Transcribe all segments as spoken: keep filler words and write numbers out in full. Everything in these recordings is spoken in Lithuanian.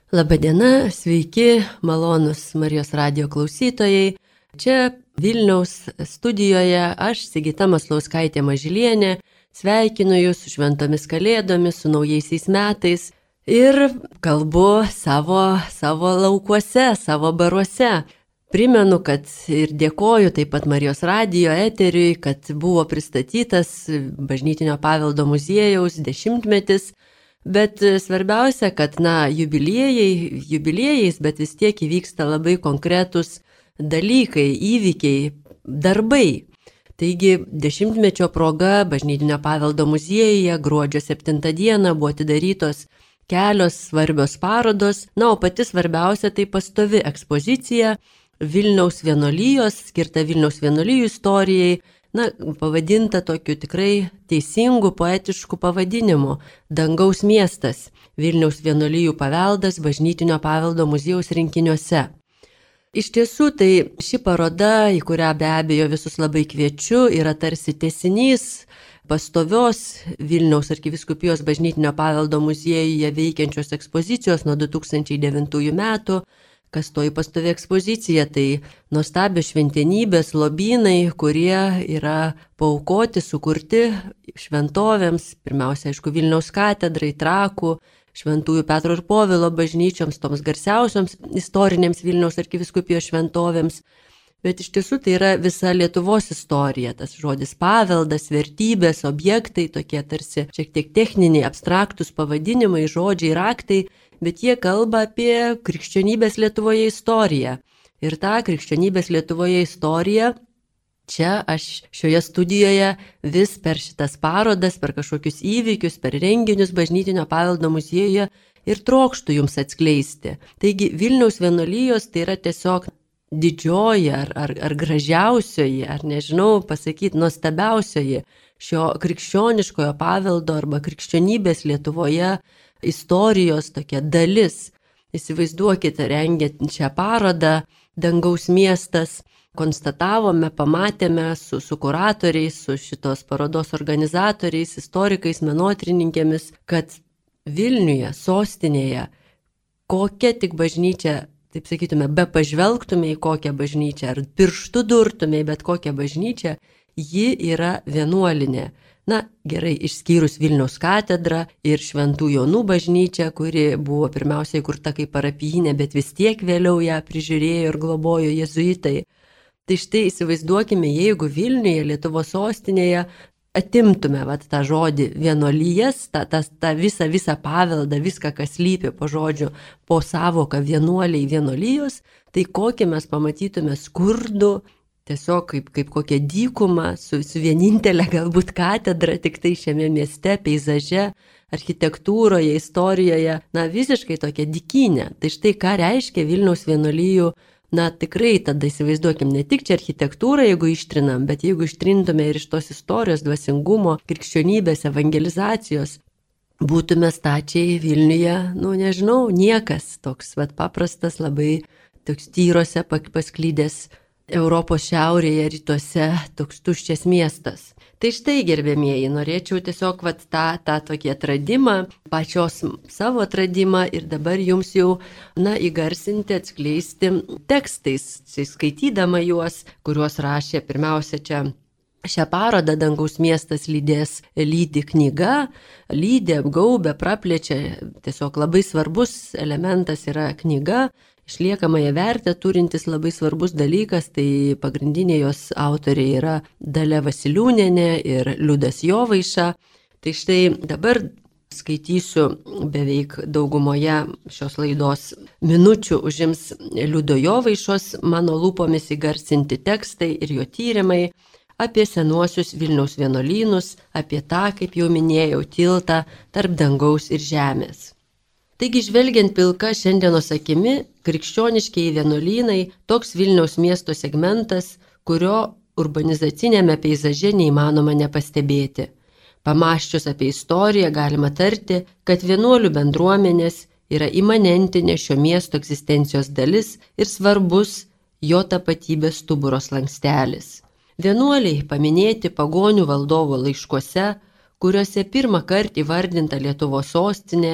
Labadiena, sveiki, malonus Marijos radijo klausytojai. Čia Vilniaus studijoje aš, Sigita Maslauskaitė Mažylienė, sveikinu Jūs su šventomis kalėdomis, su naujaisiais metais ir kalbu savo, savo laukuose, savo baruose. Primenu, kad ir dėkoju taip pat Marijos radijo eteriui, kad buvo pristatytas Bažnytinio paveldo muziejaus dešimtmetis. Bet svarbiausia, kad, na, jubiliejai, jubiliejais, bet vis tiek įvyksta labai konkretus dalykai, įvykiai, darbai. Taigi, dešimtmečio proga Bažnytinio paveldo muziejuje gruodžio septintą dieną buvo atidarytos kelios svarbios parodos, na, o pati svarbiausia tai pastovi ekspozicija Vilniaus vienuolijos, skirta Vilniaus vienuolijų istorijai, na, pavadinta tokiu tikrai teisingu, poetišku pavadinimu – Dangaus miestas – Vilniaus vienuolijų paveldas Bažnytinio paveldo muziejaus rinkiniuose. Iš tiesų, tai ši paroda, į kurią be abejo visus labai kviečiu, yra tarsi tęsinys pastovios Vilniaus arkivyskupijos Bažnytinio paveldo muziejuje veikiančios ekspozicijos nuo du tūkstančiai devintųjų metų. Kas toji pastovi ekspozicija, tai nuostabios šventenybės, lobynai, kurie yra paaukoti, sukurti šventovėms, pirmiausia, aišku, Vilniaus katedrai, Trakų, Šventųjų Petro ir Povilo bažnyčioms, toms garsiausioms istorinėms Vilniaus arkivyskupijos šventovėms. Bet iš tiesų tai yra visa Lietuvos istorija, tas žodis paveldas, vertybės, objektai, tokie tarsi šiek tiek techniniai, abstraktus pavadinimai, žodžiai, raktai, bet jie kalba apie krikščionybės Lietuvoje istoriją. Ir tą krikščionybės Lietuvoje istoriją čia aš šioje studijoje vis per šitas parodas, per kažkokius įvykius, per renginius Bažnytinio paveldo muziejuje ir trokštų jums atskleisti. Taigi Vilniaus vienuolijos tai yra tiesiog didžioji ar, ar, ar gražiausioji, ar nežinau pasakyti, nuostabiausioji šio krikščioniškojo paveldo arba krikščionybės Lietuvoje istorijos tokia dalis. Įsivaizduokite, rengiant šią parodą Dangaus miestas, konstatavome, pamatėme su, su kuratoriais, su šitos parodos organizatoriais, istorikais, menotyrininkėmis, kad Vilniuje, sostinėje, kokia tik bažnyčia, taip sakytume, be pažvelgtume į kokią bažnyčią, ar pirštų durtume į bet kokią bažnyčią, ji yra vienuolinė. Na, gerai, išskyrus Vilniaus katedrą ir Šventų Jonų bažnyčią, kuri buvo pirmiausiai kurta kaip parapijinė, bet vis tiek vėliau ją prižiūrėjo ir globojo jėzuitai. Tai štai įsivaizduokime, jeigu Vilniuje, Lietuvos sostinėje, atimtume vat, tą žodį vienuolijas, tą, tą, tą visą, visą paveldą, viską, kas lypi po žodžiu, po savoką vienuoliai, vienuolijos, tai kokį mes pamatytume skurdų, tiesiog kaip, kaip kokią dykumą, su, su vienintelė galbūt katedra, tik tai šiame mieste, peizaže, architektūroje, istorijoje, na visiškai tokia dykynė. Tai štai ką reiškia Vilniaus vienuolijų, na tikrai tada įsivaizduokim ne tik čia architektūrą, jeigu ištrinam, bet jeigu ištrintume ir iš tos istorijos, dvasingumo, krikščionybės, evangelizacijos, būtume stačiai Vilniuje, nu nežinau, niekas toks vat, paprastas, labai toks tyrose pasklydęs Europos šiaurėje, rytuose, toks tuščias miestas. Tai štai, gerbėmieji, norėčiau tiesiog vat, tą, tą tokį atradimą, pačios savo atradimą ir dabar jums jau, na, įgarsinti, atskleisti tekstais, skaitydama juos, kuriuos rašė pirmiausia čia. Šią parodą Dangaus miestas lydės, lydi knyga, lydi, apgaubė, praplečia, tiesiog labai svarbus elementas yra knyga, išliekamąją vertę turintis labai svarbus dalykas, tai pagrindiniai jos autoriai yra Dalia Vasiliūnienė ir Liudas Jovaiša. Tai štai dabar skaitysiu beveik daugumoje šios laidos minučių užims Liudo Jovaišos mano lūpomis įgarsinti tekstai ir jo tyrimai apie senuosius Vilniaus vienuolynus, apie tą, kaip jau minėjau, tiltą tarp dangaus ir žemės. Taigi, žvelgiant pilka šiandienos akimi, krikščioniškieji vienuolynai toks Vilniaus miesto segmentas, kurio urbanizacinėme peizaže neįmanoma nepastebėti. Pamąsčius apie istoriją galima tarti, kad vienuolių bendruomenės yra imanentinė šio miesto egzistencijos dalis ir svarbus jo tapatybės stuburo slankstelis. Vienuoliai paminėti pagonių valdovo laiškuose, kuriuose pirmą kartą įvardinta Lietuvos sostinė,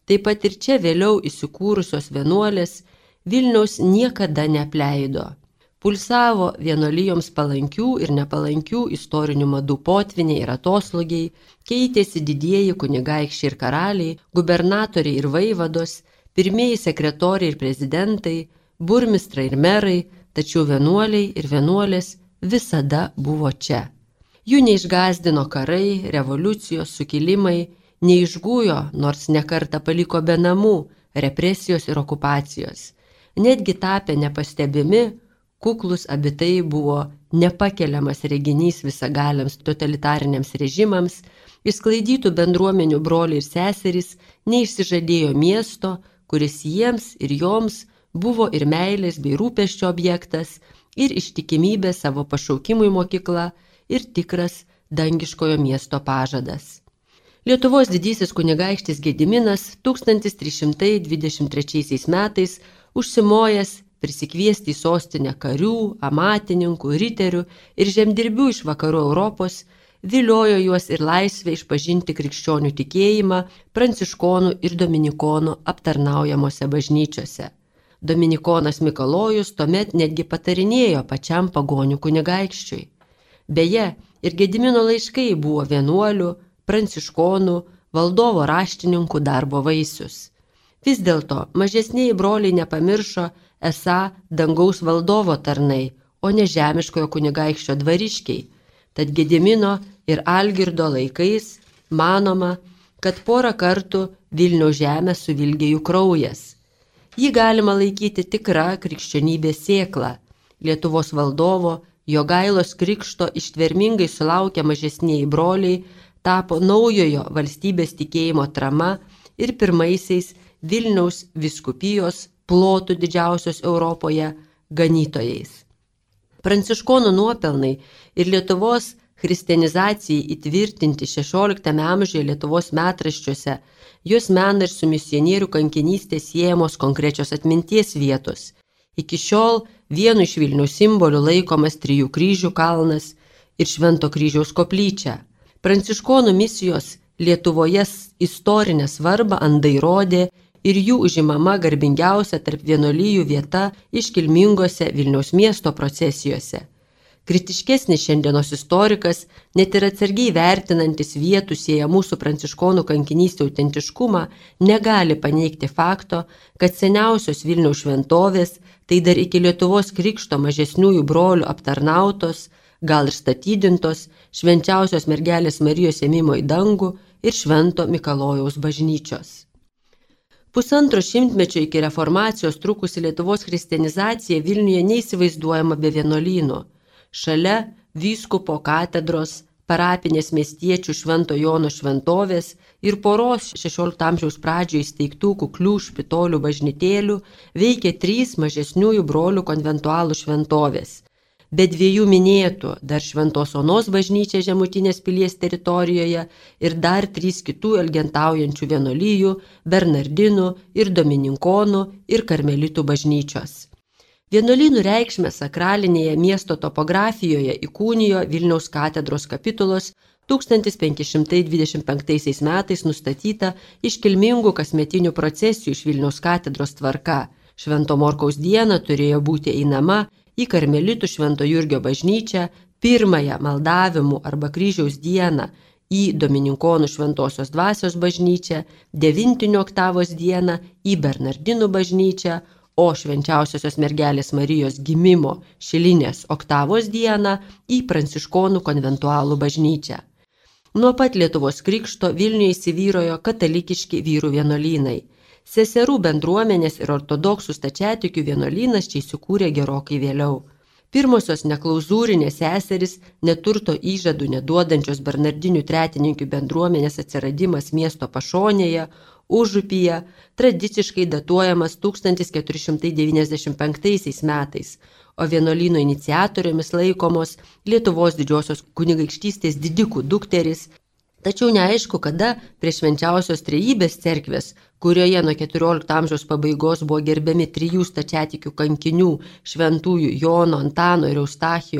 taip pat ir čia vėliau įsikūrusios vienuolės Vilniaus niekada neapleido. Pulsavo vienuolijoms palankių ir nepalankių istorinių madų potviniai ir atoslūgiai, keitėsi didieji kunigaikščiai ir karaliai, gubernatoriai ir vaivados, pirmieji sekretoriai ir prezidentai, burmistrai ir merai, tačiau vienuoliai ir vienuolės visada buvo čia. Jų neišgazdino karai, revoliucijos, sukilimai, neišgujo, nors nekartą paliko be namų, represijos ir okupacijos. Netgi tapę nepastebimi, kuklus abitai buvo nepakeliamas reginys visagaliams totalitariniams režimams, išsklaidytų bendruomenių broliai ir seserys neišsižadėjo miesto, kuris jiems ir joms buvo ir meilės bei rūpesčio objektas, ir ištikimybė savo pašaukimui mokykla, ir tikras dangiškojo miesto pažadas. Lietuvos didysis kunigaikštis Gediminas tūkstantis trys šimtai dvidešimt trečiaisiais metais užsimojęs prisikviesti į sostinę karių, amatininkų, riterių ir žemdirbių iš vakarų Europos, viliojo juos ir laisvę išpažinti krikščionių tikėjimą pranciškonų ir dominikonų aptarnaujamose bažnyčiose. Dominikonas Mikalojus tuomet netgi patarinėjo pačiam pagonių kunigaikščiui. Beje, ir Gedimino laiškai buvo vienuolių, pranciškonų, valdovo raštininkų darbo vaisius. Vis dėlto mažesnieji broliai nepamiršo esą dangaus valdovo tarnai, o ne žemiškojo kunigaikščio dvariškiai. Tad Gedimino ir Algirdo laikais manoma, kad porą kartų Vilniaus žemę suvilgė jų kraujas. Jį galima laikyti tikra krikščionybės sėkla. Lietuvos valdovo Jogailos krikšto ištvermingai sulaukę mažesnieji broliai tapo naujojo valstybės tikėjimo trama ir pirmaisiais Vilniaus vyskupijos plotų didžiausios Europoje ganytojais. Pranciškonų nuopelnai ir Lietuvos christianizacijai įtvirtinti šešioliktame amžiuje Lietuvos metraščiuose, jos mena ir su misionierių kankinystė siejamos konkrečios atminties vietos. Iki šiol vienu iš Vilniaus simbolių laikomas Trijų kryžių kalnas ir Švento kryžiaus koplyčia. Pranciškonų misijos Lietuvoje istorinę svarbą andai rodė ir jų užimama garbingiausia tarp vienuolijų vieta iškilmingose Vilniaus miesto procesijose. Kritiškesnis šiandienos istorikas, net ir atsargiai vertinantis vietų siejamų su pranciškonų kankinystė autentiškumą, negali paneigti fakto, kad seniausios Vilniaus šventovės, tai dar iki Lietuvos krikšto mažesniųjų brolių aptarnautos, gal ir statydintos, švenčiausios mergelės Marijos ėmimo į dangų ir Švento Mikalojaus bažnyčios. Pusantro šimtmečio iki reformacijos trukusi Lietuvos christianizacija Vilniuje neįsivaizduojama be vienuolynų. Šalia vyskupo katedros, parapinės miestiečių Švento Jono šventovės ir poros šešiolikto amžiaus pradžioje įsteigtų kuklių špitolių bažnytėlių veikė trys mažesniųjų brolių konventualų šventovės. Be dviejų minėtų dar Šventos Onos bažnyčia Žemutinės pilies teritorijoje ir dar trys kitų elgentaujančių vienuolijų, bernardinų ir domininkonų ir karmelitų bažnyčios. Vienuolynų reikšmę sakralinėje miesto topografijoje įkūnijo Vilniaus katedros kapitulos tūkstantis penki šimtai dvidešimt penktaisiais metais nustatyta iškilmingų kasmetinių procesijų iš Vilniaus katedros tvarka. Švento Morkaus dieną turėjo būti einama į karmelitų Švento Jurgio bažnyčią, pirmąją maldavimų arba kryžiaus dieną į domininkonų Šventosios dvasios bažnyčią, devintinių oktavos dieną į Bernardinų bažnyčią, o švenčiausiosios mergelės Marijos gimimo šilinės oktavos dieną į pranciškonų konventualų bažnyčią. Nuo pat Lietuvos krikšto Vilniuje įsivyrojo katalikiški vyrų vienuolynai. Seserų bendruomenės ir ortodoksų stačiatikių vienuolynas čia įsikūrė gerokai vėliau. Pirmosios neklauzūrinės seserys, neturto įžadų neduodančios bernardinių tretininkių bendruomenės atsiradimas miesto pašonėje, Užupyje, tradiciškai datuojamas tūkstantis keturi šimtai devyniasdešimt penktaisiais metais, o vienuolyno iniciatorėmis laikomos Lietuvos didžiosios kunigaikštystės didikų dukterys. Tačiau neaišku, kada prie švenčiausios trejybės cerkvės, kurioje nuo keturiolikto amžiaus pabaigos buvo gerbiami trijų stačiatikių kankinių šventųjų Jono, Antano ir Eustachijo,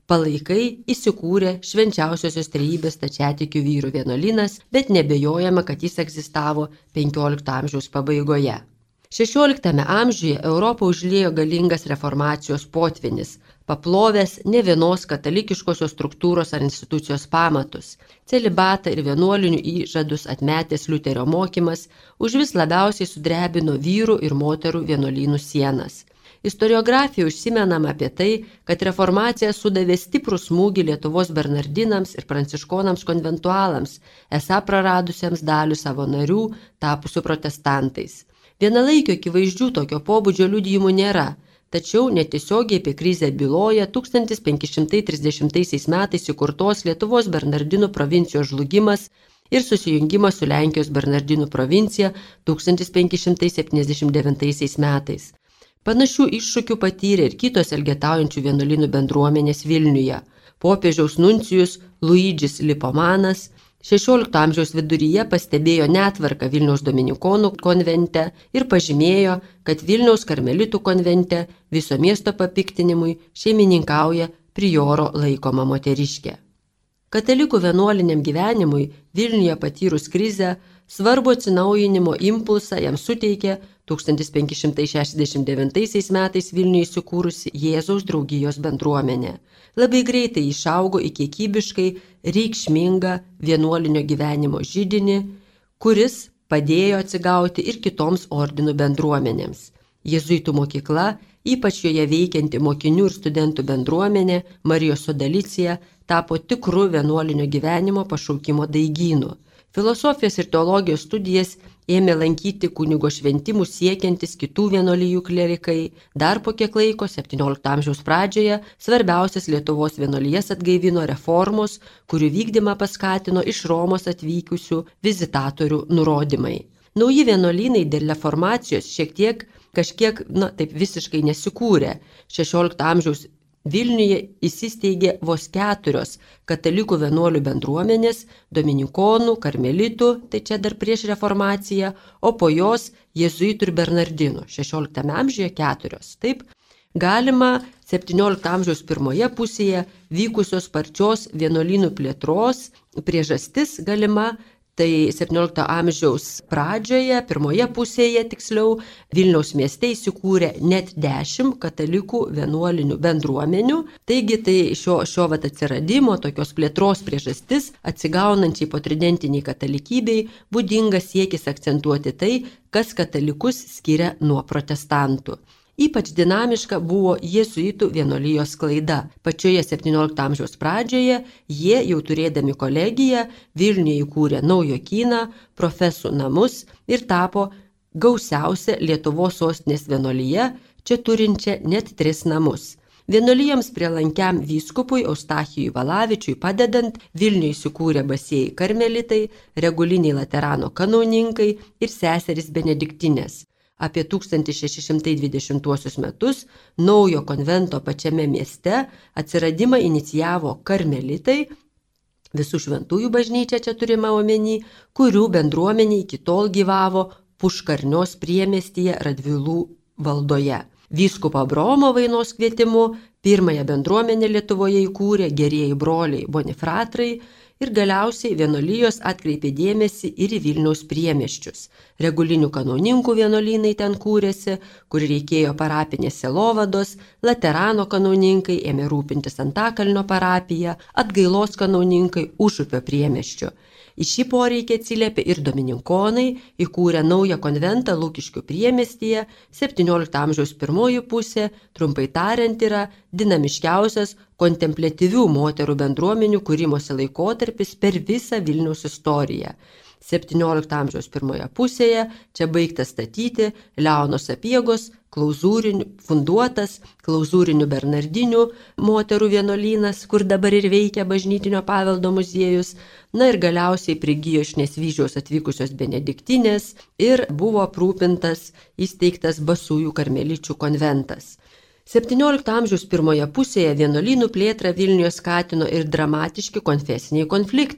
Palaikai įsikūrė Švenčiausiosios Trejybės stačiatikių vyrų vienuolynas, bet nebejojama, kad jis egzistavo penkiolikto amžiaus pabaigoje. šešioliktame amžiuje Europą užliejo galingas reformacijos potvynis, paplovęs ne vienos katalikiškosios struktūros ar institucijos pamatus. Celibatą ir vienuolinių įžadus atmetęs Liuterio mokymas užvis labiausiai sudrebino vyrų ir moterų vienuolynų sienas. Istoriografijoje užsimenama apie tai, kad reformacija sudavė stiprų smūgį Lietuvos bernardinams ir pranciškonams konventualams, esą praradusiems dalį savo narių, tapusių protestantais. Vienalaikio akivaizdžių tokio pobūdžio liudijimų nėra, tačiau netiesiogiai apie krizę byloja tūkstantis penki šimtai trisdešimtaisiais metais įkurtos Lietuvos bernardinų provincijos žlugimas ir susijungimas su Lenkijos bernardinų provincija tūkstantis penki šimtai septyniasdešimt devintaisiais metais. Panašių iššūkių patyrė ir kitos elgetaujančių vienuolynų bendruomenės Vilniuje. Popiežiaus nuncijus Luidžis Lipomanas šešiolikto amžiaus viduryje pastebėjo netvarką Vilniaus dominikonų konvente ir pažymėjo, kad Vilniaus karmelitų konvente viso miesto papiktinimui šeimininkauja prioro laikoma moteriškė. Katalikų vienuoliniam gyvenimui Vilniuje patyrus krizę svarbu atsinaujinimo impulsą jam suteikė tūkstantis penki šimtai šešiasdešimt devintaisiais metais Vilniuje įsikūrusi Jėzaus draugijos bendruomenė. Labai greitai išaugo į kiekybiškai reikšmingą vienuolinio gyvenimo židinį, kuris padėjo atsigauti ir kitoms ordinų bendruomenėms. Jėzuitų mokykla, ypač joje veikianti mokinių ir studentų bendruomenė Marijos Sodalicija, tapo tikru vienuolinio gyvenimo pašaukimo daigynu. Filosofijos ir teologijos studijas ėmė lankyti kunigo šventimų siekiantis kitų vienuolijų klerikai. Dar po kiek laiko, septyniolikto amžiaus pradžioje, svarbiausias Lietuvos vienuolijas atgaivino reformos, kurių vykdymą paskatino iš Romos atvykusių vizitatorių nurodymai. Nauji vienuolynai dėl reformacijos šiek tiek, kažkiek, na, taip visiškai nesikūrė. šešiolikto amžiaus Vilniuje įsisteigė vos keturios katalikų vienuolių bendruomenės, dominikonų, karmelitų, tai čia dar prieš reformaciją, o po jos jėzuitų ir bernardinų, šešioliktame amžiuje keturios. Taip, galima septyniolikto amžiaus pirmoje pusėje vykusios sparčios vienuolynų plėtros priežastis galima. Tai septyniolikto amžiaus pradžioje, pirmoje pusėje tiksliau, Vilniaus mieste įsikūrė net dešimt katalikų vienuolinių bendruomenių. Taigi tai šio, šio vat atsiradimo, tokios plėtros priežastis atsigaunančiai potridentiniai katalikybei būdingas siekis akcentuoti tai, kas katalikus skiria nuo protestantų. Ypač dinamiška buvo jėzuitų vienuolijos sklaida. Pačioje septyniolikto amžiaus pradžioje jie, jau turėdami kolegiją, Vilniuje įkūrė Naujokyną, profesų namus ir tapo gausiausia Lietuvos sostinės vienuolija, čia turinčia net tris namus. Vienuolijoms prielankiam vyskupui Eustachijui Valavičiui padedant Vilniuje įsikūrė basieji karmelitai, reguliniai laterano kanauninkai ir seserys benediktinės. Apie tūkstantis šeši šimtai dvidešimtuosius metus naujo konvento pačiame mieste atsiradimą inicijavo karmelitai, visų šventųjų bažnyčia čia turima omeny, kurių bendruomenė iki tol gyvavo Puškarnios priemiestyje Radvilų valdoje. Vyskupo Abraomo Vainos kvietimu pirmąją bendruomenę Lietuvoje įkūrė gerieji broliai Bonifratrai ir galiausiai vienuolijos atkreipė dėmesį ir į Vilniaus priemiesčius. Regulinių kanauninkų vienuolynai ten kūrėsi, kur reikėjo parapinės sielovados, laterano kanauninkai ėmė rūpintis Antakalnio parapiją, Atgailos kanauninkai Užupio priemiesčių. Į šį poreikį atsiliepė ir domininkonai, įkūrė naują konventą Lukiškių priemiestyje, septyniolikto amžiaus pirmoji pusė, trumpai tariant, yra dinamiškiausias kontempliatyvių moterų bendruomenių kūrimosi laikotarpis per visą Vilniaus istoriją. septyniolikto amžiaus pirmoje pusėje čia baigtas statyti Leono Sapiegos klauzūrinių, funduotas klauzūrinių bernardinių moterų vienuolynas, kur dabar ir veikia bažnytinio paveldo muziejus. Na ir galiausiai prigijo iš Nesvyžiaus atvykusios benediktinės ir buvo aprūpintas įsteigtas Basųjų karmeličių konventas. septyniolikto amžiaus pirmoje pusėje vienuolynų plėtrą Vilniuje skatino ir dramatiški konfesiniai konfliktai.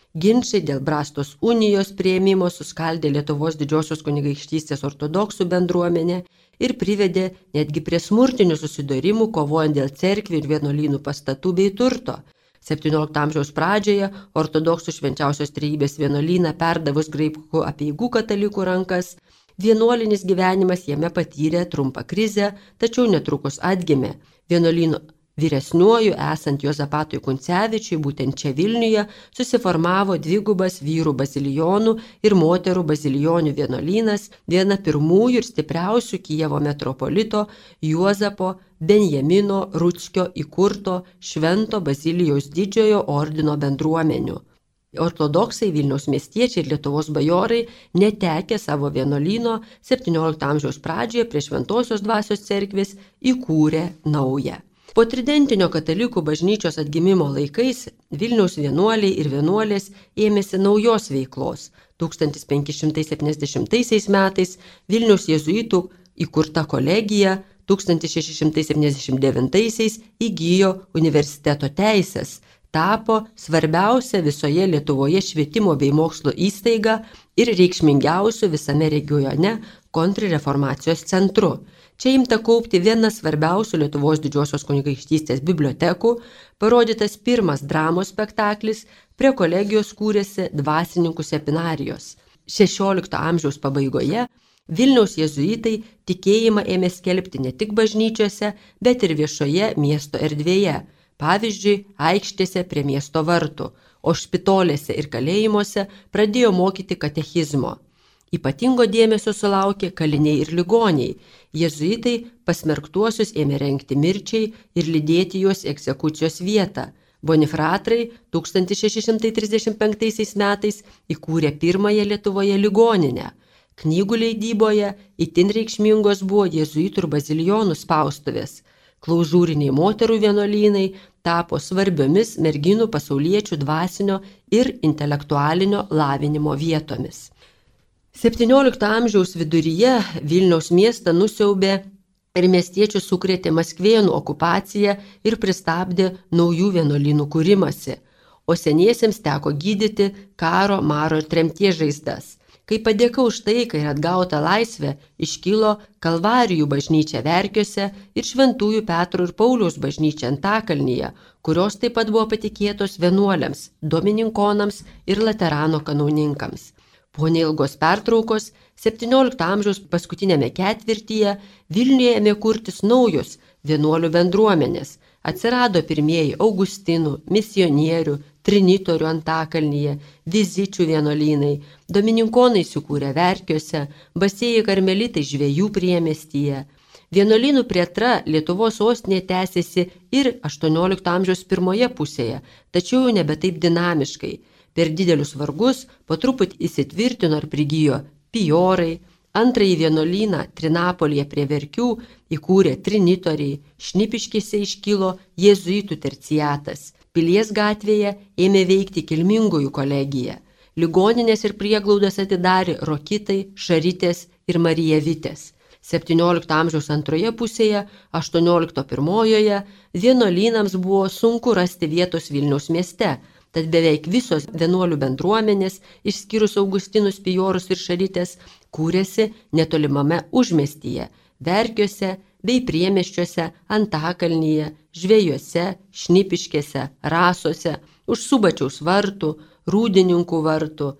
Ginčai dėl Brastos unijos priėmimo suskaldė Lietuvos didžiosios kunigaikštystės ortodoksų bendruomenę ir privedė netgi prie smurtinių susidūrimų, kovojant dėl cerkvių ir vienuolynų pastatų bei turto. septyniolikto amžiaus pradžioje ortodoksų švenčiausios trejybės vienuolyną perdavus graikų apeigų katalikų rankas, vienuolinis gyvenimas jame patyrė trumpą krizę, tačiau netrukus atgimė. Vienuolyno vyresniuoju esant Juozapatui Kuncevičiui, būtent čia Vilniuje, susiformavo dvigubas vyrų bazilijonų ir moterų bazilijonių vienuolynas, viena pirmųjų ir stipriausių Kijevo metropolito Juozapo Benjamino Rutskio įkurto Švento Bazilijaus didžiojo ordino bendruomenių. Ortodoksai, Vilniaus miestiečiai ir Lietuvos bajorai netekę savo vienuolyno septyniolikto amžiaus pradžioje prie Šventosios dvasios cerkvės įkūrė naują. Po tridentinio katalikų bažnyčios atgimimo laikais Vilniaus vienuoliai ir vienuolės ėmėsi naujos veiklos. tūkstantis penki šimtai septyniasdešimtaisiais metais Vilniaus jėzuitų įkurta kolegija, tūkstantis šeši šimtai septyniasdešimt devintaisiais įgijo universiteto teises, tapo svarbiausia visoje Lietuvoje švietimo bei mokslo įstaiga ir reikšmingiausiu visame regione kontrreformacijos centru. Čia imta kaupti viena svarbiausių Lietuvos didžiosios kunigaikštystės bibliotekų, parodytas pirmas dramos spektaklis, prie kolegijos kūrėsi dvasininkų seminarijos. šešiolikto amžiaus pabaigoje Vilniaus jėzuitai tikėjimą ėmė skelbti ne tik bažnyčiose, bet ir viešoje miesto erdvėje, pavyzdžiui, aikštėse prie miesto vartų, o špitolėse ir kalėjimuose pradėjo mokyti katechizmo. Ypatingo dėmesio sulaukė kaliniai ir ligoniai. Jėzuitai pasmerktuosius ėmė rengti mirčiai ir lydėti juos į egzekucijos vietą. Bonifratrai tūkstantis šeši šimtai trisdešimt penktaisiais metais įkūrė pirmąją Lietuvoje ligoninę. Knygų leidyboje itin reikšmingos buvo jėzuitų ir bazilijonų spaustuvės. Klaužūriniai moterų vienuolynai tapo svarbiomis merginų pasauliečių dvasinio ir intelektualinio lavinimo vietomis. septyniolikto amžiaus viduryje Vilniaus miestą nusiaubė ir miestiečių sukrėtė Maskvėnų okupacija ir pristabdė naujų vienuolynų kūrimasi, o seniesiems teko gydyti karo, maro ir tremties žaizdas. Kai padėka už taiką ir atgautą laisvę iškilo Kalvarijų bažnyčia Verkiuose ir Šventųjų Petro ir Pauliaus bažnyčia Antakalnyje, kurios taip pat buvo patikėtos vienuoliams, domininkonams ir laterano kanauninkams. Po neilgos pertraukos septyniolikto amžiaus paskutinėme ketvirtyje Vilniuje ėmė kurtis naujos vienuolių bendruomenės. Atsirado pirmieji Augustinų, misionierių, trinitorių Antakalnyje, vizičių vienuolynai, domininkonai įsikūrė Verkiuose, basėjai karmelitai Žvejų priemiestyje. Vienuolynų plėtra Lietuvos sostinėje tęsėsi ir aštuoniolikto amžiaus pirmoje pusėje, tačiau jau nebe taip dinamiškai. Per didelius vargus po truputį įsitvirtino ir prigijo pijorai, antrąjį vienuolyną Trinapolyje prie Verkių įkūrė trinitoriai, Šnipiškėse iškilo jėzuitų terciatas, Pilies gatvėje ėmė veikti kilmingųjų kolegija, ligoninės ir prieglaudas atidarė Rokitai, Šaritės ir Marijavitės. septyniolikto amžiaus antroje pusėje, aštuoniolikto pirmojoje vienuolynams buvo sunku rasti vietos Vilniaus mieste, tad beveik visos vienuolių bendruomenės, išskyrus Augustinus, Pijorus ir Šaritės, kūrėsi netolimame užmiestyje, Verkiuose bei priemiesčiuose Antakalnyje, Žvejuose, Šnipiškėse, Rasose, už Subačiaus vartų, Rūdininkų vartų.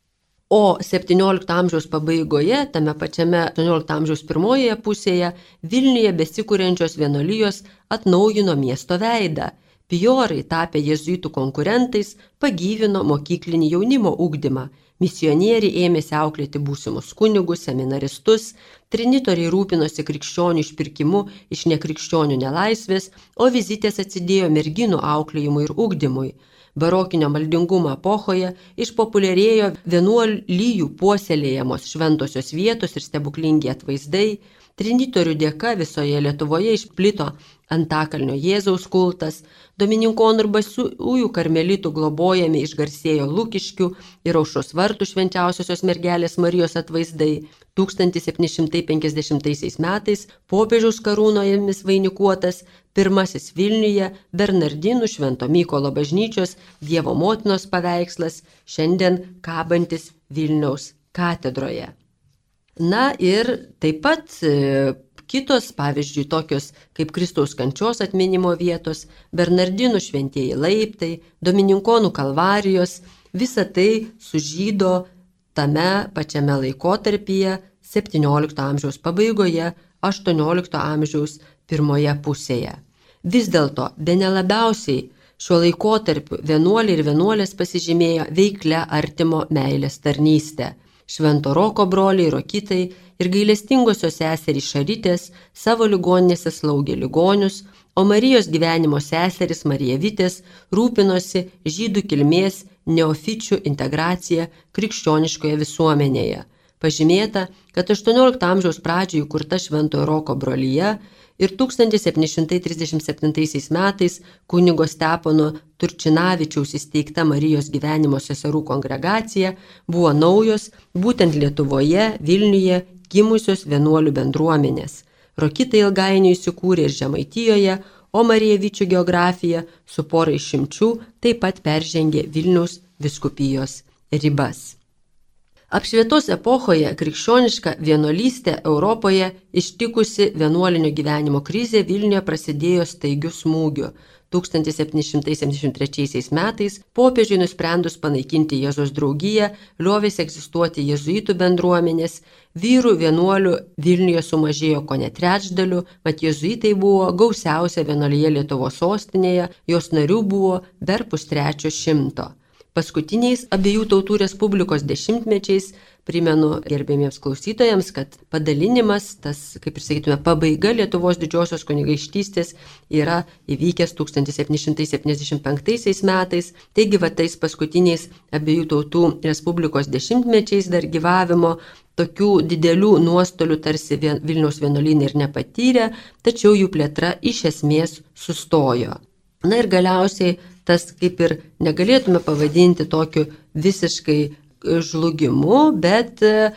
O septyniolikto amžiaus pabaigoje, tame pačiame aštuoniolikto amžiaus pirmojoje pusėje, Vilniuje besikuriančios vienuolijos atnaujino miesto veidą. Pijorai, tapę jėzuitų konkurentais, pagyvino mokyklinį jaunimo ugdymą. Misionieriai ėmėsi auklėti būsimus kunigus, seminaristus, trinitoriai rūpinosi krikščionių išpirkimu iš nekrikščionių nelaisvės, o vizitės atsidėjo merginų auklėjimui ir ugdymui. Barokinio maldingumo epochoje išpopuliarėjo vienuolijų puoselėjamos šventosios vietos ir stebuklingi atvaizdai. Trinitorių dėka visoje Lietuvoje išplito Antakalnio Jėzaus kultas, domininkonų ir basiųjų karmelitų globojami išgarsėjo Lukiškių ir Aušros vartų švenčiausiosios mergelės Marijos atvaizdai. tūkstantis septyni šimtai penkiasdešimtaisiais metais popiežiaus karūnojomis vainikuotas pirmasis Vilniuje Bernardinų Švento Mykolo bažnyčios Dievo motinos paveikslas, šiandien kabantis Vilniaus katedroje. Na ir taip pat e, kitos, pavyzdžiui, tokios kaip Kristaus kančios atminimo vietos, Bernardinų šventieji laiptai, Domininkonų kalvarijos, visa tai sužydo tame pačiame laikotarpyje septyniolikto amžiaus pabaigoje, aštuoniolikto amžiaus pirmoje pusėje. Vis dėlto, bene labiausiai šiuo laikotarpiu vienuoliai ir vienuolės pasižymėjo veiklia artimo meilės tarnystę. Švento Roko broliai Rokitai ir gailestingosios seserys Šarytės savo ligoninėse slaugė ligonius, o Marijos gyvenimo seserys Marijavitės rūpinosi žydų kilmės neofičių integracija krikščioniškoje visuomenėje. Pažymėta, kad aštuoniolikto amžiaus pradžioje įkurta Šventojo Roko brolija ir tūkstantis septyni šimtai trisdešimt septintaisiais metais kunigo Stepono Turčinavičiaus įsteigta Marijos gyvenimo seserų kongregacija buvo naujos būtent Lietuvoje, Vilniuje gimusios vienuolių bendruomenės. Rokitai ilgainiui įsikūrė ir Žemaitijoje, o Marijavičių geografija su pora išimčių taip pat peržengė Vilniaus vyskupijos ribas. Apšvietos epochoje krikščioniška vienuolystė Europoje ištikusi vienuolinio gyvenimo krizė Vilniuje prasidėjo staigiu smūgiu. tūkstantis septyni šimtai septyniasdešimt trečiaisiais metais popiežiui nusprendus panaikinti Jėzaus draugiją, liovėsi egzistuoti jėzuitų bendruomenės, vyrų vienuolių Vilniuje sumažėjo kone trečdaliu, mat jėzuitai buvo gausiausia vienuolija Lietuvos sostinėje, jos narių buvo per pustrečio šimto. Paskutiniais abiejų tautų respublikos dešimtmečiais, primenu gerbėmiems klausytojams, kad padalinimas, tas, kaip ir sakytume, pabaiga Lietuvos didžiosios kunigaikštystės yra įvykęs tūkstantis septyni šimtai septyniasdešimt penktaisiais metais, taigi va tais paskutiniais abiejų tautų respublikos dešimtmečiais dar gyvavimo tokių didelių nuostolių tarsi Vilniaus vienuolynai ir nepatyrė, tačiau jų plėtra iš esmės sustojo. Na ir galiausiai tas kaip ir negalėtume pavadinti tokiu visiškai žlugimu, bet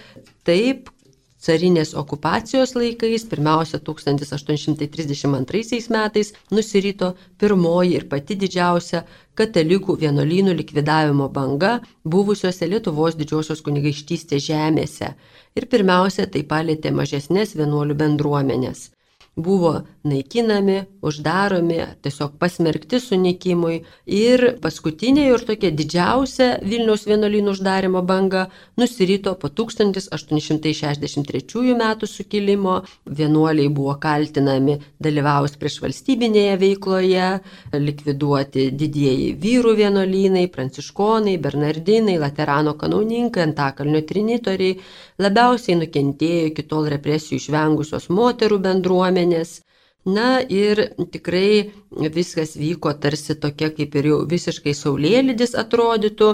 taip carinės okupacijos laikais, pirmiausia tūkstantis aštuoni šimtai trisdešimt antraisiais metais, nusirito pirmoji ir pati didžiausia katalikų vienuolynų likvidavimo banga buvusiuose Lietuvos didžiosios kunigaikštystės žemėse. Ir pirmiausia tai palėtė mažesnės vienuolių bendruomenės. Buvo naikinami, uždaromi, tiesiog pasmerkti sunykimui ir paskutinė ir tokia didžiausia Vilniaus vienuolynų uždarimo banga nusirito po tūkstantis aštuoni šimtai šešiasdešimt trečiųjų metų sukilimo. Vienuoliai buvo kaltinami dalyvaus prieš valstybinėje veikloje, likviduoti didieji vyrų vienuolynai, pranciškonai, bernardinai, laterano kanauninkai, Antakalnio trinitoriai. Labiausiai nukentėjo iki tol represijų išvengusios moterų bendruomenės. Na ir tikrai viskas vyko tarsi tokia kaip ir jau visiškai saulėlydis atrodytų,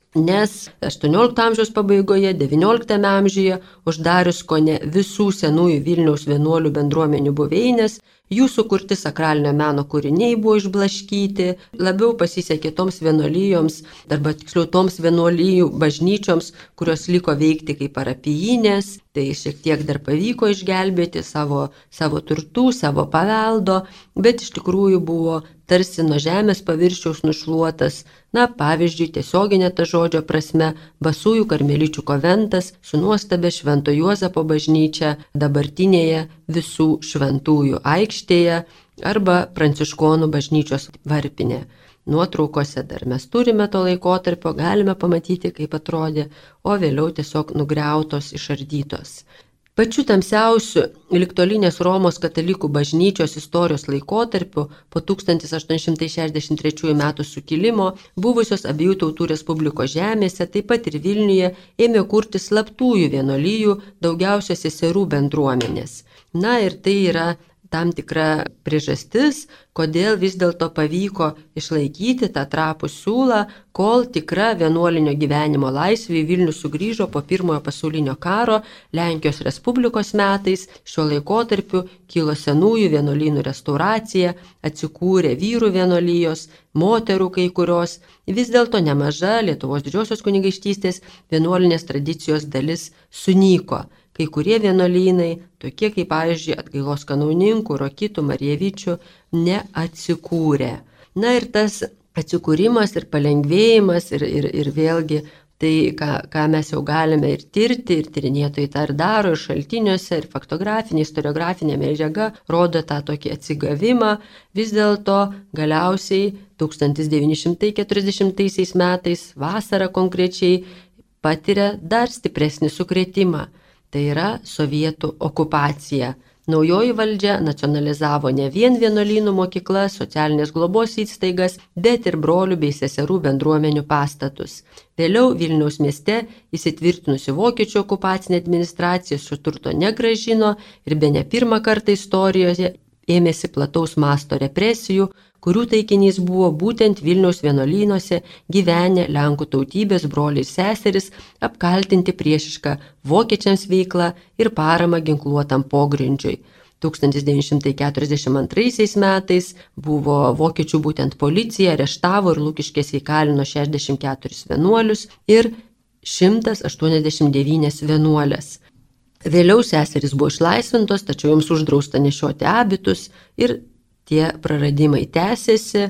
nes aštuoniolikto amžiaus pabaigoje, devynioliktame amžiuje uždarius kone visų senųjų Vilniaus vienuolių bendruomenių buveinės, jų sukurti sakralinio meno kūriniai buvo išblaškyti, labiau pasisekė toms vienuolijoms, arba tiksliau toms vienuolijų bažnyčioms, kurios liko veikti kaip parapijinės, tai šiek tiek dar pavyko išgelbėti savo, savo turtų, savo paveldo, bet iš tikrųjų buvo tarsi nuo žemės paviršiaus nušluotas, na pavyzdžiui, tiesioginė ta žodžio prasme, Basųjų karmeličių konventas su nuostabia Švento Juozapo bažnyčia dabartinėje Visų šventųjų aikštėje arba Pranciškonų bažnyčios varpinė. Nuotraukose dar mes turime to laikotarpio, galime pamatyti, kaip atrodė, o vėliau tiesiog nugriautos, išardytos. Pačiu tamsiausiu ligtolinės Romos katalikų bažnyčios istorijos laikotarpiu po tūkstantis aštuoni šimtai šešiasdešimt trečiųjų metų sukilimo buvusios abiejų tautų respublikos žemėse, taip pat ir Vilniuje, ėmė kurti slaptųjų vienuolijų, daugiausia seserų bendruomenės. Na ir tai yra tam tikra priežastis, kodėl vis dėlto pavyko išlaikyti tą trapų siūlą, kol tikra vienuolinio gyvenimo laisvė į Vilnių sugrįžo po pirmojo pasaulinio karo Lenkijos Respublikos metais. Šiuo laikotarpiu kilo senųjų vienuolynų restauracija, atsikūrė vyrų vienuolijos, moterų kai kurios, vis dėlto nemaža Lietuvos didžiosios kunigaikštystės vienuolinės tradicijos dalis sunyko. kai kurie vienuolynai, tokie kaip, pavyzdžiui, Atgailos kanauninkų, Rokitų, Marievičių, neatsikūrė. Na ir tas atsikūrimas ir palengvėjimas ir, ir, ir vėlgi tai, ką, ką mes jau galime ir tirti, ir tyrinėtojai tą ir daro, ir šaltiniuose, ir faktografinė, istoriografinė medžiaga rodo tą tokį atsigavimą. Vis dėlto galiausiai tūkstantis devyni šimtai keturiasdešimtaisiais metais, vasarą konkrečiai, patiria dar stipresnį sukrėtimą. Tai yra sovietų okupacija. Naujoji valdžia nacionalizavo ne vien vienuolynų mokyklas, socialinės globos įstaigas, bet ir brolių bei seserų bendruomenių pastatus. Vėliau Vilniaus mieste įsitvirtinusi vokiečių okupacinė administracija šio turto negrąžino ir bene pirmą kartą istorijoje ėmėsi plataus masto represijų, kurių taikinys buvo būtent Vilniaus vienuolynuose gyvenę Lenkų tautybės broliai ir seseris, apkaltinti priešišką vokiečiams veiklą ir paramą ginkluotam pogrindžiui. tūkstantis devyni šimtai keturiasdešimt antraisiais metais buvo vokiečių būtent policija, areštavo ir Lukiškėse įkalino šešiasdešimt keturis vienuolius ir šimtas aštuoniasdešimt devynias vienuolės. Vėliau seserys buvo išlaisvintos, tačiau joms uždrausta nešioti abitus ir tie praradimai tęsėsi,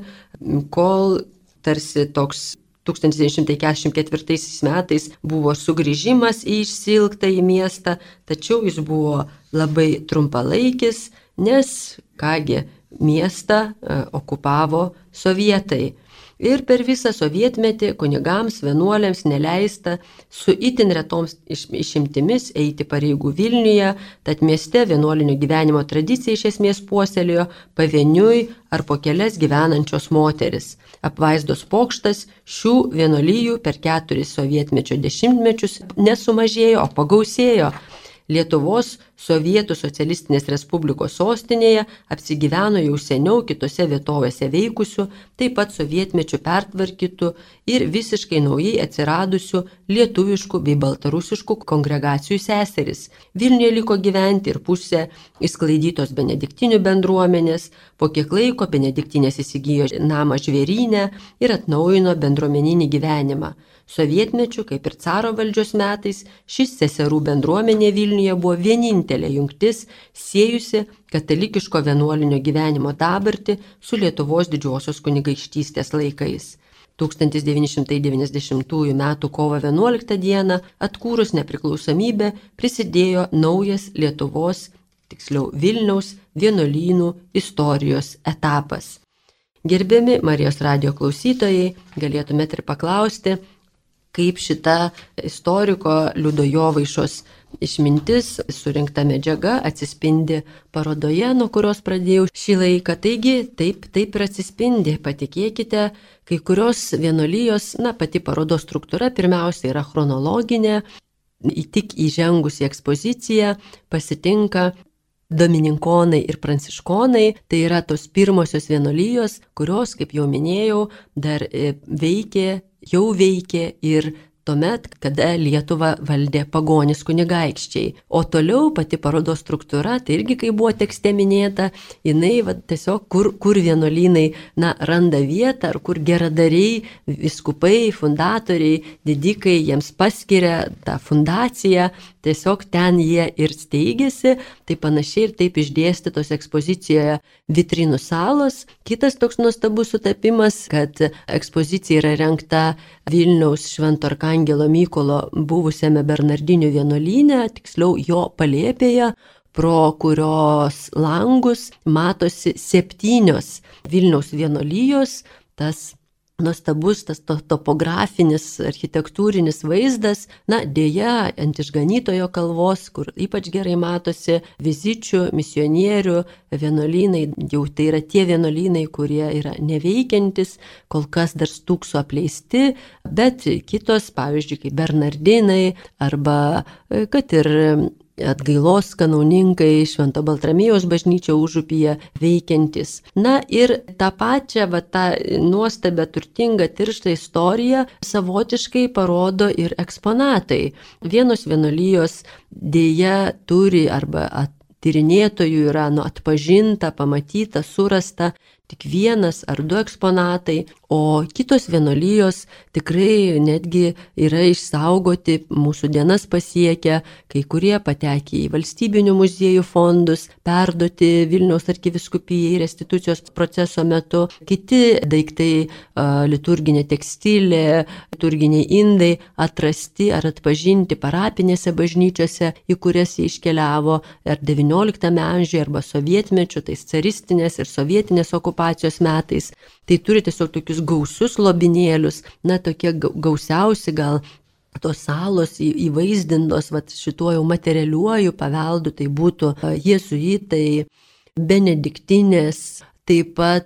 kol tarsi toks tūkstantis devyni šimtai keturiasdešimt ketvirtaisiais metais buvo sugrįžimas į išsiilgtąjį miestą, tačiau jis buvo labai trumpalaikis, nes kągi miestą okupavo sovietai. Ir per visą sovietmetį kunigams, vienuoliams neleista su itin retoms išimtimis eiti pareigų Vilniuje, tad mieste vienuolinio gyvenimo tradiciją iš esmės puoselėjo pavieniui ar po kelias gyvenančios moteris. Apvaizdos pokštas šių vienuolijų per keturis sovietmečio dešimtmečius nesumažėjo, o pagausėjo. Lietuvos Sovietų socialistinės respublikos sostinėje apsigyveno jau seniau kitose vietovėse veikusių, taip pat sovietmečių pertvarkytų ir visiškai naujai atsiradusių lietuviškų bei baltarusiškų kongregacijų seseris. Vilniuje liko gyventi ir pusė išsklaidytos benediktinių bendruomenės, po kiek laiko benediktinės įsigijo namą Žvėryne ir atnaujino bendruomeninį gyvenimą. Sovietmečiu, kaip ir caro valdžios metais, šis seserų bendruomenė Vilniuje buvo vienintelė jungtis, siejusi katalikiško vienuolinio gyvenimo dabartį su Lietuvos didžiosios kunigaikštystės laikais. tūkstantis devyni šimtai devyniasdešimtųjų metų kovo vienuoliktą dieną atkūrus nepriklausomybę prisidėjo naujas Lietuvos, tiksliau Vilniaus vienuolynų istorijos etapas. Gerbiami Marijos radijo klausytojai, galėtumėte ir paklausti, kaip šita istoriko Liudo Jovaišos išmintis, surinkta medžiaga atsispindi parodoje, nuo kurios pradėjau šį laiką. Taigi, taip, taip ir atsispindi, patikėkite, kai kurios vienuolijos, na, pati parodos struktūra pirmiausia yra chronologinė, tik įžengus į ekspoziciją pasitinka Domininkonai ir Pranciškonai, tai yra tos pirmosios vienuolijos, kurios, kaip jau minėjau, dar veikė, jau veikė ir tuomet, kada Lietuvą valdė pagonys kunigaikščiai. O toliau pati parodos struktūra, tai irgi, kai buvo tekste minėta, jinai va, tiesiog kur, kur vienuolynai na, randa vietą, ar kur geradariai, viskupai, fundatoriai, didikai jiems paskiria tą fundaciją, tiesiog ten jie ir steigėsi, tai panašiai ir taip išdėstytos ekspozicijoje Vitrinų salos. Kitas toks nuostabus sutapimas, kad ekspozicija yra rengta Vilniaus Švento Arkangelo Mykolo buvusiame Bernardinių vienuolyne, tiksliau jo palėpėje, pro kurios langus matosi septynios Vilniaus vienuolijos, tas nuostabus, tas to, topografinis, architektūrinis vaizdas, na, dėja, ant išganytojo kalvos, kur ypač gerai matosi vizičių, misionierių vienuolynai, jau tai yra tie vienuolynai, kurie yra neveikiantis, kol kas dar stūkso apleisti, bet kitos, pavyzdžiui, kaip Bernardinai, arba kad ir Atgailos kanauninkai, Švento Baltramiejaus bažnyčia Užupyje veikiantis. Na ir tą pačią, va, tą nuostabę, turtingą, tirštą istoriją savotiškai parodo ir eksponatai. Vienos vienuolijos dėja turi arba at, tyrinėtojų yra nu, atpažinta, pamatyta, surasta tik vienas ar du eksponatai, o kitos vienuolijos tikrai netgi yra išsaugoti, mūsų dienas pasiekę, kai kurie patekę į valstybinių muziejų fondus, perduoti Vilniaus arkivyskupijai restitucijos proceso metu, kiti daiktai, liturginė tekstilė, liturginiai indai atrasti ar atpažinti parapinėse bažnyčiose, į kurias jie iškeliavo ar devynioliktame amžiuje arba sovietmečiu, tais caristinės ir sovietinės okupacijos metais. Tai turi tiesiog tokius gausius lobinėlius, na tokie gausiausi gal tos salos įvaizdintos vat, šituo jau materialiuoju paveldu, tai būtų jėzuitai, benediktinės, taip pat,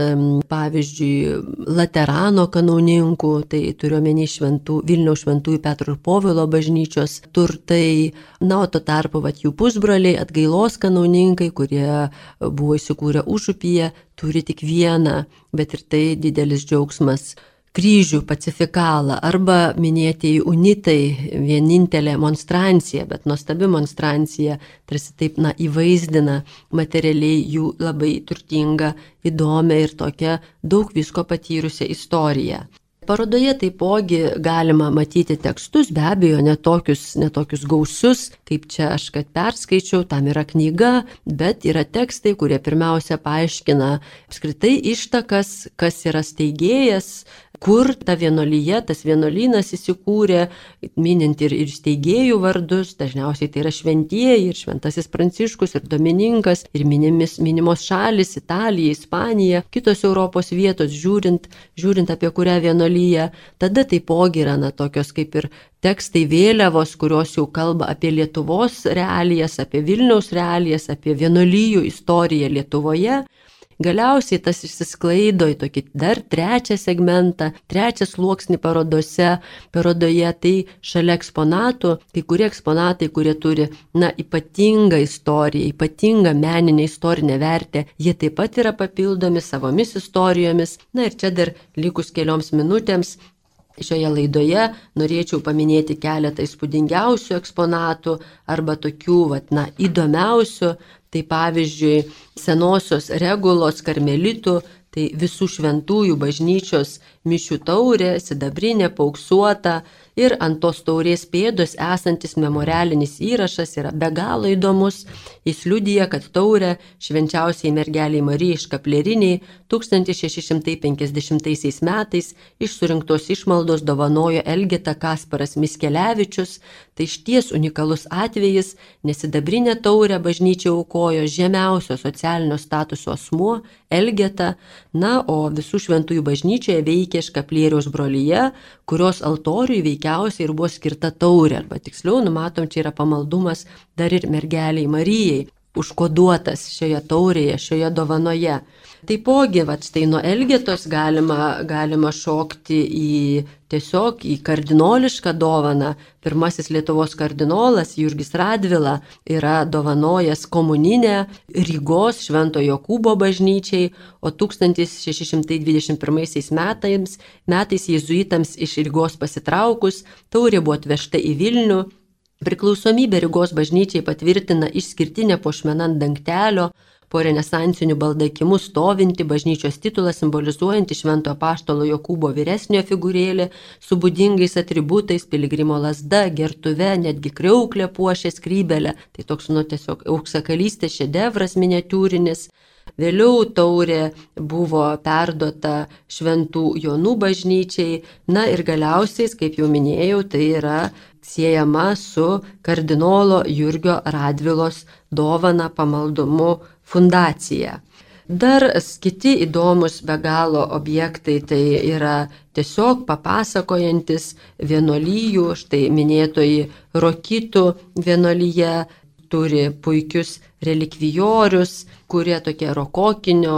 pavyzdžiui, Laterano kanauninkų, tai turiuomenį šventų, Vilniaus šventųjų Petro ir Povilo bažnyčios turtai, na, o tuo tarpu vat, jų pusbroliai, Atgailos kanauninkai, kurie buvo įsikūrę Užupyje, turi tik vieną, bet ir tai didelis džiaugsmas. Kryžių pacifikalą arba minėtieji unitai, vienintelė monstrancija, bet nuostabi monstrancija, tarsi taip na, įvaizdina materialiai jų labai turtingą, įdomią ir tokią daug visko patyrusią istoriją. Parodoje taipogi galima matyti tekstus, be abejo, netokius, netokius gausius, kaip čia aš kad perskaičiau, tam yra knyga, bet yra tekstai, kurie pirmiausia paaiškina apskritai ištakas, kas yra steigėjas, kur ta vienuolyje, tas vienuolynas įsikūrė, minint ir, ir steigėjų vardus, dažniausiai tai yra šventieji, ir Šventasis Pranciškus, ir Domininkas, ir minimis, minimos šalis, Italija, Ispanija, kitos Europos vietos, žiūrint, žiūrint apie kurią vienuolyje. Tada taipogi yra na, tokios kaip ir tekstai vėliavos, kurios jau kalba apie Lietuvos realijas, apie Vilniaus realijas, apie vienuolijų istoriją Lietuvoje. Galiausiai tas išsisklaido į tokį dar trečią segmentą, trečią sluoksnį parodose, parodoje, tai šalia eksponatų, kai kurie eksponatai, kurie turi na, ypatingą istoriją, ypatingą meninę istorinę vertę, jie taip pat yra papildomi savomis istorijomis. Na ir čia dar likus kelioms minutėms šioje laidoje norėčiau paminėti keletą įspūdingiausių eksponatų arba tokių vat, na, įdomiausių. Tai pavyzdžiui, senosios Regulos karmelitų, tai visų šventųjų bažnyčios mišių taurė, sidabrinė, paauksuota ir ant tos taurės pėdos esantis memorialinis įrašas yra be galo įdomus. Jis liudija, kad taurę švenčiausiai mergeliai Marijai Škapleriniai tūkstantis šeši šimtai penkiasdešimtaisiais metais iš surinktos išmaldos dovanojo Elgeta Kasparas Miskelevičius. Tai išties unikalus atvejis, nes sidabrinę taurę bažnyčia aukojo žemiausio socialinio statuso asmuo Elgeta, na, o visų šventųjų bažnyčioje veikė Škaplieriaus brolyje, kurios altoriui veikiausiai ir buvo skirta taurė, arba tiksliau, numatom, čia yra pamaldumas dar ir mergeliai Marijai, užkoduotas šioje taurėje, šioje dovanoje. Taipogi, vat, štai nuo Elgetos galima, galima šokti į tiesiog į kardinolišką dovaną. Pirmasis Lietuvos kardinolas Jurgis Radvila yra dovanojęs komuninę Rygos Švento Jokūbo bažnyčiai, o tūkstantis šeši šimtai dvidešimt pirmaisiais metais, metais jėzuitams iš Rygos pasitraukus, taurė buvo atvežta į Vilnių. Priklausomybė Rygos bažnyčiai patvirtina išskirtinę puošmeną ant dangtelio, po renesansinių baldakimų stovinti bažnyčios titulą simbolizuojanti Švento apaštalo Jokūbo vyresniojo figūrėlė su būdingais atributais, piligrimo lazda, gertuve, netgi kriauklė puošė skrybelę. Tai toks, nu, tiesiog auksakalystės šedevras miniatiūrinis. Vėliau taurė buvo perduota Šventų Jonų bažnyčiai. Na ir galiausiai, kaip jau minėjau, tai yra siejama su kardinolo Jurgio Radvilos dovana pamaldumu fundacija. Dar kiti įdomus be galo objektai tai yra tiesiog papasakojantis vienuolijų, štai minėtoji Rokitų vienuolyje turi puikius relikvijorius, kurie tokie rokokinio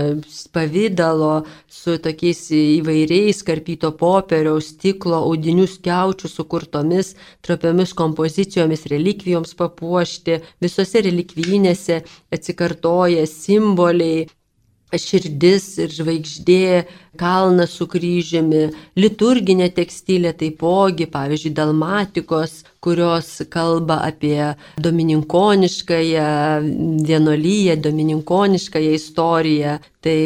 pavidalo su tokiais įvairiais karpyto popieriaus, stiklo, audinių skiaučių sukurtomis tropiomis kompozicijomis relikvijoms papuošti. Visose relikvijinėse atsikartoja simboliai, širdis ir žvaigždė, kalnas su kryžiumi, liturginė tekstilė taipogi, pavyzdžiui, dalmatikos kurios kalba apie domininkoniškąją vienuolyją, domininkoniškąją istoriją. Tai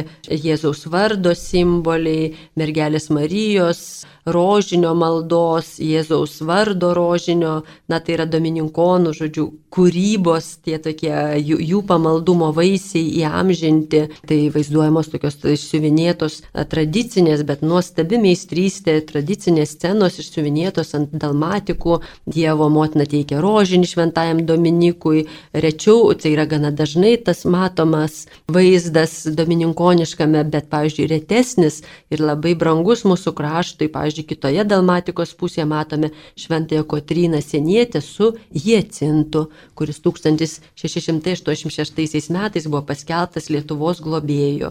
Jėzaus vardo simboliai, mergelės Marijos rožinio maldos, Jėzaus vardo rožinio, na tai yra domininkonų, žodžiu, kūrybos, tie tokie jų, jų pamaldumo vaisiai įamžinti. Tai vaizduojamos tokios išsiuvinėtos tradicinės, bet nuostabi meistrystė, tradicinės scenos išsiuvinėtos ant dalmatikų. Dievo motina teikia rožinį šventajam Dominikui. Rečiau, tai yra gana dažnai tas matomas vaizdas domininkoniškame, bet, pavyzdžiui, retesnis ir labai brangus mūsų kraštui. Pavyzdžiui, kitoje dalmatikos pusėje matome šventąją Kotryną Sienietę su Hiecintu, kuris tūkstantis šeši šimtai aštuoniasdešimt šeštaisiais metais buvo paskelbtas Lietuvos globėju.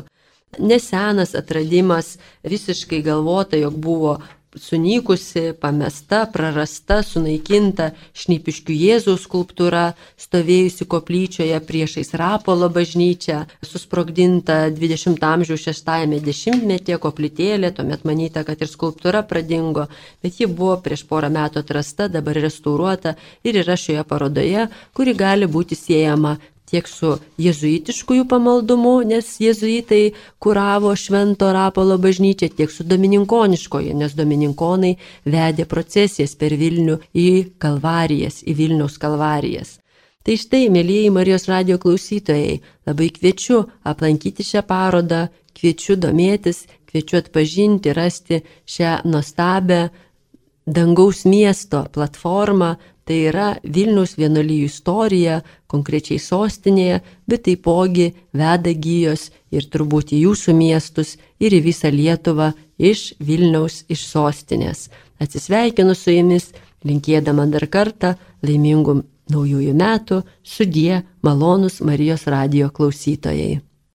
Nesenas atradimas, visiškai galvota, jog buvo sunykusi, pamesta, prarasta, sunaikinta Šnipiškių Jėzaus skulptūra, stovėjusi koplyčioje priešais Rapolo bažnyčią, susprogdinta dvidešimto amžiaus šeštajame dešimtmetyje koplytėlė, tuomet manyta, kad ir skulptūra pradingo, bet ji buvo prieš porą metų atrasta, dabar restauruota ir yra šioje parodoje, kuri gali būti siejama tiek su jėzuitiškųjų pamaldumu, nes jėzuitai kuravo Švento Rapolo bažnyčią, tiek su domininkoniškoju, nes domininkonai vedė procesijas per Vilnių į Kalvarijas, į Vilniaus Kalvarijas. Tai štai, mielieji Marijos radijo klausytojai, labai kviečiu aplankyti šią parodą, kviečiu domėtis, kviečiu atpažinti, rasti šią nuostabią dangaus miesto platformą. Tai yra Vilniaus vienuolijų istorija, konkrečiai sostinėje, bet taipogi veda gijos ir turbūt į jūsų miestus ir į visą Lietuvą iš Vilniaus, iš sostinės. Atsisveikinu su jumis, linkėdama dar kartą laimingų naujųjų metų, sudie, malonūs Marijos radijo klausytojai.